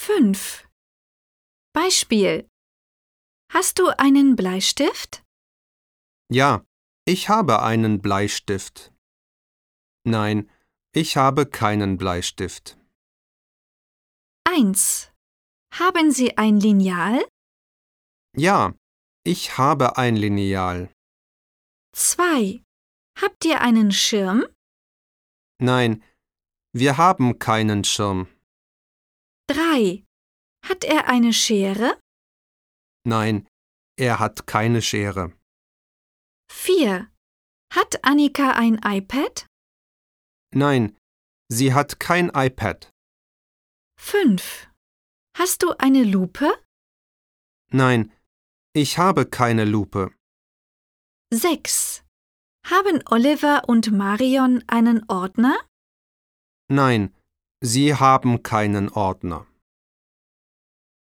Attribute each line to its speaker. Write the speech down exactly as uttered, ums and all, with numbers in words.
Speaker 1: fünf. Beispiel: Hast du einen Bleistift?
Speaker 2: Ja, ich habe einen Bleistift. Nein, ich habe keinen Bleistift.
Speaker 1: eins. Haben Sie ein Lineal?
Speaker 2: Ja, ich habe ein Lineal.
Speaker 1: zwei. Habt ihr einen Schirm?
Speaker 2: Nein, wir haben keinen Schirm.
Speaker 1: drei. Hat er eine Schere?
Speaker 2: Nein, er hat keine Schere.
Speaker 1: vier. Hat Annika ein iPad?
Speaker 2: Nein, sie hat kein iPad.
Speaker 1: fünf. Hast du eine Lupe?
Speaker 2: Nein, ich habe keine Lupe.
Speaker 1: sechs. Haben Oliver und Marion einen Ordner?
Speaker 2: Nein, sie haben keinen Ordner.